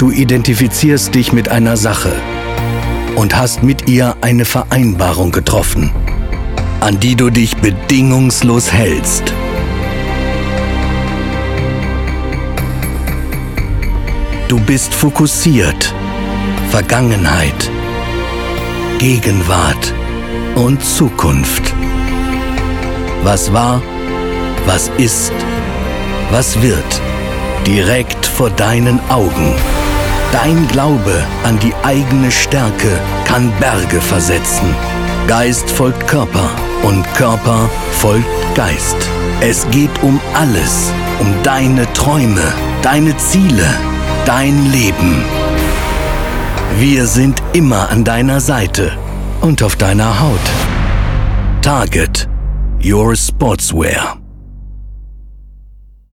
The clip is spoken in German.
Du identifizierst dich mit einer Sache und hast mit ihr eine Vereinbarung getroffen, an die du dich bedingungslos hältst. Du bist fokussiert. Vergangenheit, Gegenwart und Zukunft. Was war, was ist, was wird, direkt vor deinen Augen. Dein Glaube an die eigene Stärke kann Berge versetzen. Geist folgt Körper und Körper folgt Geist. Es geht um alles, um deine Träume, deine Ziele, dein Leben. Wir sind immer an deiner Seite und auf deiner Haut. Target Your Sportswear.